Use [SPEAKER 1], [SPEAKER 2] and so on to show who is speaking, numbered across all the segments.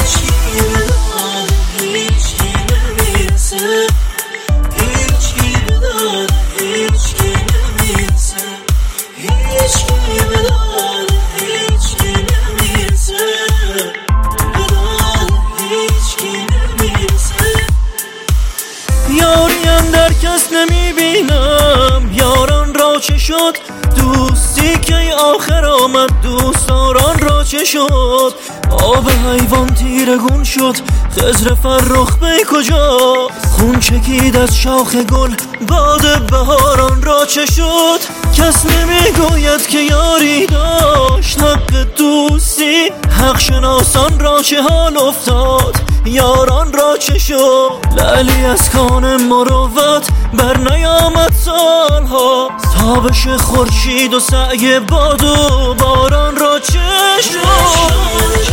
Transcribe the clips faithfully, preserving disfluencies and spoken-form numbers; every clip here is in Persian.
[SPEAKER 1] یاریم در کس نمیبینم، یاران را چه شد؟ دوستی که آخر آمد، دوستداران را چه شد؟ آب حیوان تیرگون شد، خضر فرخ بی کجا؟ خون چکید از شاخ گل، باد بهاران را چه شد؟ کس نمیگوید که یاری داشت حق دوستی، حق شناسان را چه حال افتاد؟ یاران را چه شد؟ لعلی از کان مروت بر نیامد سالها، تابش خورشید و سعی باد و باران را چه شد؟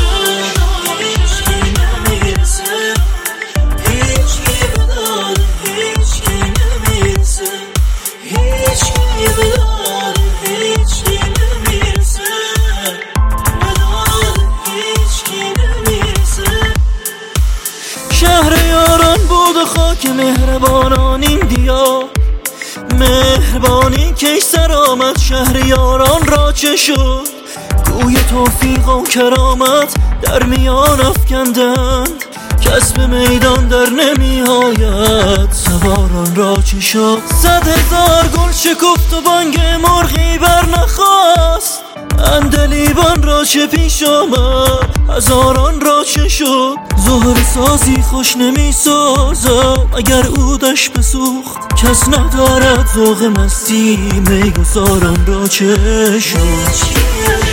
[SPEAKER 1] شهر یاران بود و خاک مهربانان این دیار، مهربانی که سر آمد، شهر یاران را چه شد؟ گوی توفیق و کرامت در میان افکندند، کسب میدان در نمی آید، سواران را چه شد؟ صد هزار گل شکفت و بانگ مرغی بر نخواست، اندلیبان را چه پیش آمد؟ هزاران را چه شد؟ زهر سازی خوش نمی سازد اگر عودش بسوخت، کس ندارد ذوق مستی، میگساران را چه شد؟